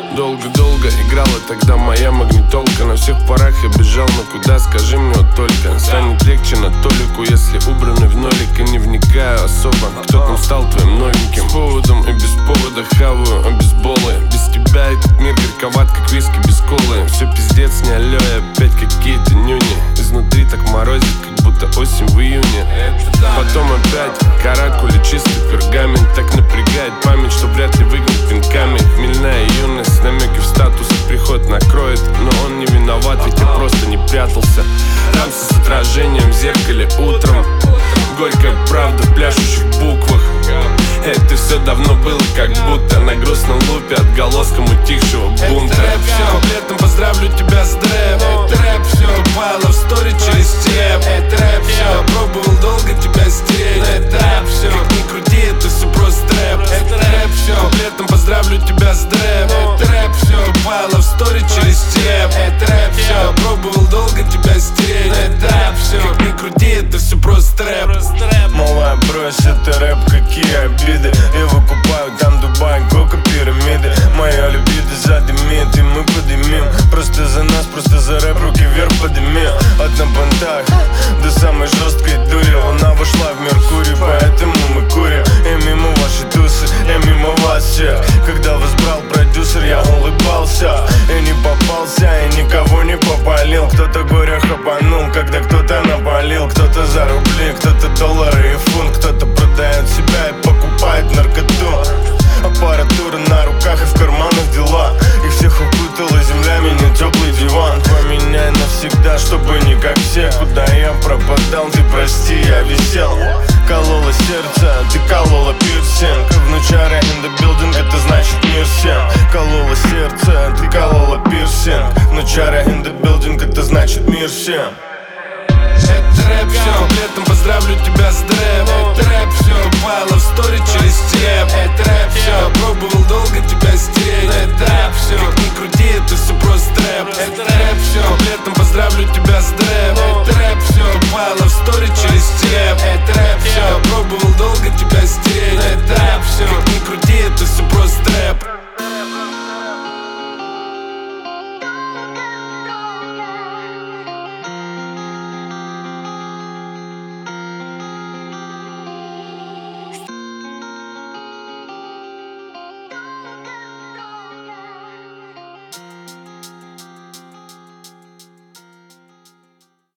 Долго-долго играла тогда моя магнитолка. На всех парах я бежал, но куда, скажи мне вот только. Станет легче на толику, если убраны в нолик. И не вникаю особо, кто там стал твоим новеньким. С поводом и без повода хаваю обезболы. Без тебя этот мир горьковат, как виски без колы. Все пиздец, не алё, и опять какие-то нюни. Изнутри так морозит, как будто осень в июне. Потом опять каракули, чистый пергамент. Так напрягает память, что вряд ли выгнать пинками. Хмельная юность, намеки в статус, приход накроет. Но он не виноват, ведь я просто не прятался. Рамсы с отражением в зеркале утром. Горькая правда в пляшущих буквах. Это все давно было, как будто на грустном лупе отголоском утихшего бунта. Летом поздравлю тебя с дрэп. Тупая лав стори через степ. Пробовал долго тебя стереть. Как ни крути, это все просто рэп. Летом поздравлю тебя с дрэп. Тупая лав стори через степ. Пробовал долго тебя стереть. Как ни крути, это все просто рэп. Малая, брось, это рэп, какие обиды. Я выкупаю там Дубай, кока, пирамиды. Моя либидо задымит, и мы подымим. Просто за нас, просто за рэп, руки вверх подымим. От на понтах до самой жесткой дури. Луна вошла в Меркурий, поэтому мы курим. Я мимо вашей тусы, я мимо вас всех. Когда вас брал продюсер, я улыбался. Я не попался, я никого не попалил. Кто-то горя хапанул, когда кто-то напалил. Кто-то за рубли, кто-то доллары и фунт. Кто-то продает себя и покупает наркоту. Аппаратура на руках и в карманах дела. Их всех укутала земля, меня теплый диван. Поменяй навсегда, чтобы не как все. Куда я пропадал, ты прости, я висел. Колола сердце, ты колола пирсинг. Внучаря in the building, это значит мир всем. Колола сердце, ты колола пирсинг. Внучаря in the building, это значит мир всем. Это рэп, все, летом поздравлю тебя с дрэп. Это рэп, все, тупая лав стори через степ. Это рэп, все, пробовал долго тебя стереть. Это рэп, все, как ни крути, это все просто рэп. Это рэп, все, летом поздравлю тебя с дрэп. Это рэп, все, тупая лав стори через степ. Это рэп, все, пробовал долго тебя стереть. Это рэп, все, как ни крути, это все